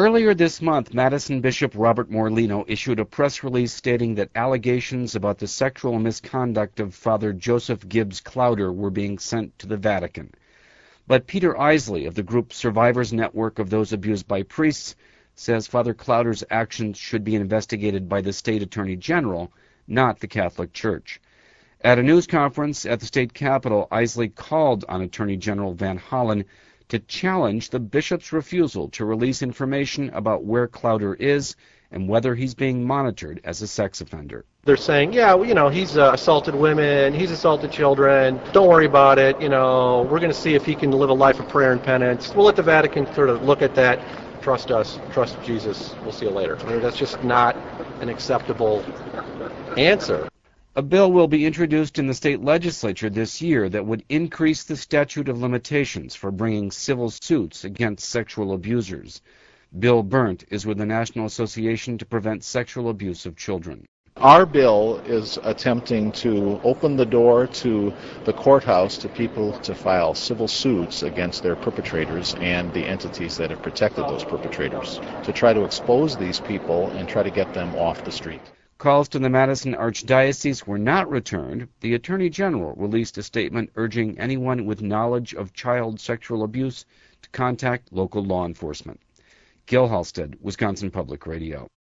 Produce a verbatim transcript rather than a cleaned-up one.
Earlier this month, Madison Bishop Robert Morlino issued a press release stating that allegations about the sexual misconduct of Father Joseph Gibbs Clowder were being sent to the Vatican. But Peter Isley of the group Survivors Network of Those Abused by Priests says Father Clowder's actions should be investigated by the State Attorney General, not the Catholic Church. At a news conference at the state capitol, Isley called on Attorney General Van Hollen to challenge the bishop's refusal to release information about where Clowder is and whether he's being monitored as a sex offender. They're saying, yeah, well, you know, he's uh, assaulted women, he's assaulted children, don't worry about it, you know, we're going to see if he can live a life of prayer and penance. We'll let the Vatican sort of look at that, trust us, trust Jesus, we'll see you later. I mean, that's just not an acceptable answer. A bill will be introduced in the state legislature this year that would increase the statute of limitations for bringing civil suits against sexual abusers. Bill Burnt is with the National Association to Prevent Sexual Abuse of Children. Our bill is attempting to open the door to the courthouse to people to file civil suits against their perpetrators and the entities that have protected those perpetrators, to try to expose these people and try to get them off the street. Calls to the Madison Archdiocese were not returned. The Attorney General released a statement urging anyone with knowledge of child sexual abuse to contact local law enforcement. Gil Halstead, Wisconsin Public Radio.